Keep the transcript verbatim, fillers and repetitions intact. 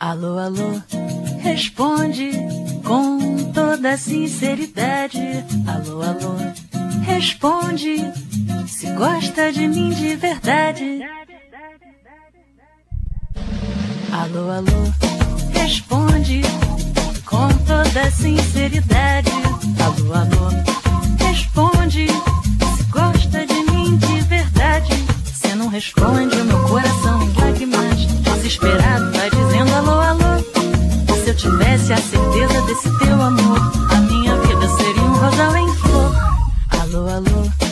Alô, alô, responde com toda sinceridade. Alô, alô, responde se gosta de mim de verdade. Alô, alô, responde com toda sinceridade. Alô, alô, responde se gosta de mim de verdade. Se não responde, o meu coração em lágrimas, desesperado, vai dizendo alô, alô. Se eu tivesse a certeza desse teu amor, a minha vida seria um rosal em flor. Alô, alô,